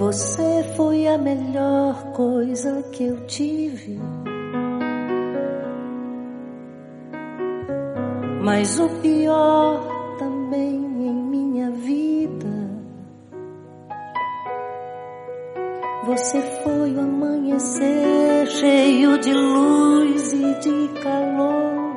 Você foi a melhor coisa que eu tive, mas o pior também em minha vida. Você foi o amanhecer cheio de luz e de calor.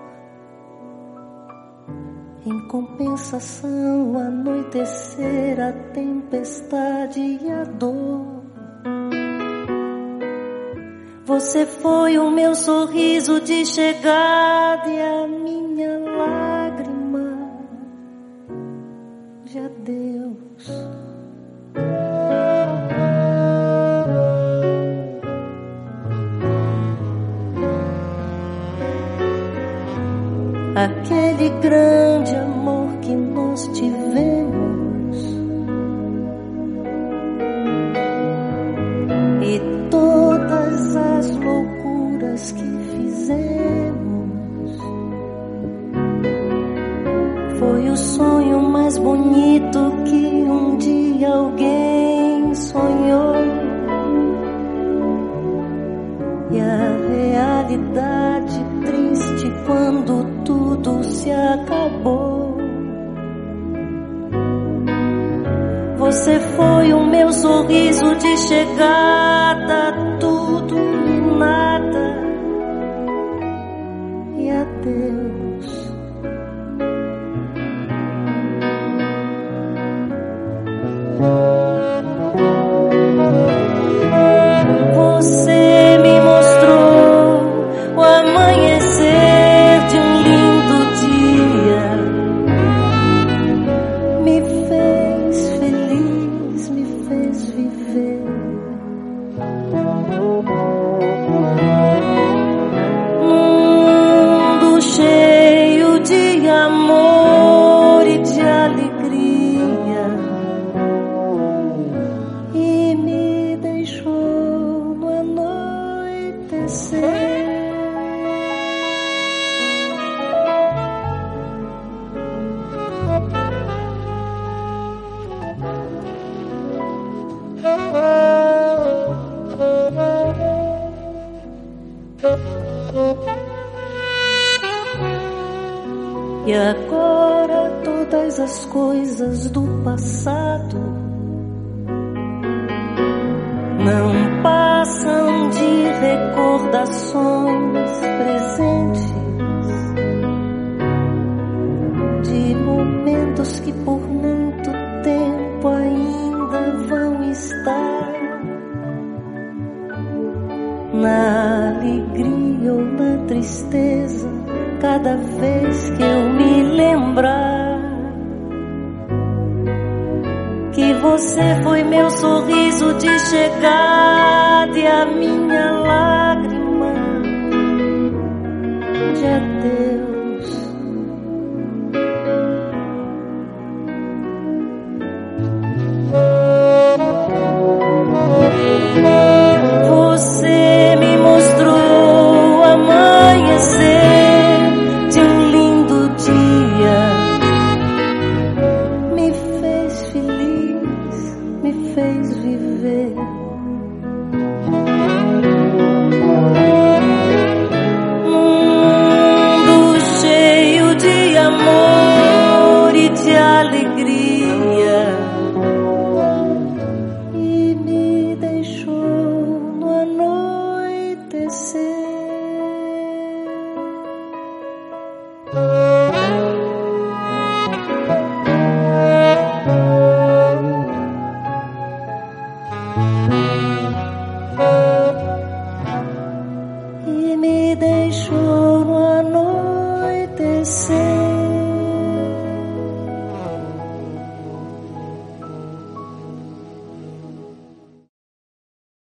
Em compensação, o anoitecer, a tempestade e a dor. Você foi o meu sorriso de chegada e a minha lágrima de adeus. Aquele grande amor que nós tivemos e todas as loucuras que fizemos, foi o sonho mais bonito que um dia alguém sonhou. E a realidade triste quando tudo se acabou. Você foi o meu sorriso de chegada, tudo e nada, e adeus. Você me mostrou o amanhecer de um lindo dia, me fez feliz, me fez viver. Mundo cheio de amor e de alegria, e me deixou no anoitecer. E agora todas as coisas do passado não passam de recordações presentes de momentos que por muito tempo ainda vão estar na alegria ou na tristeza. Cada vez que eu me lembrar que você foi meu sorriso de chegada e a minha lágrima de adeus.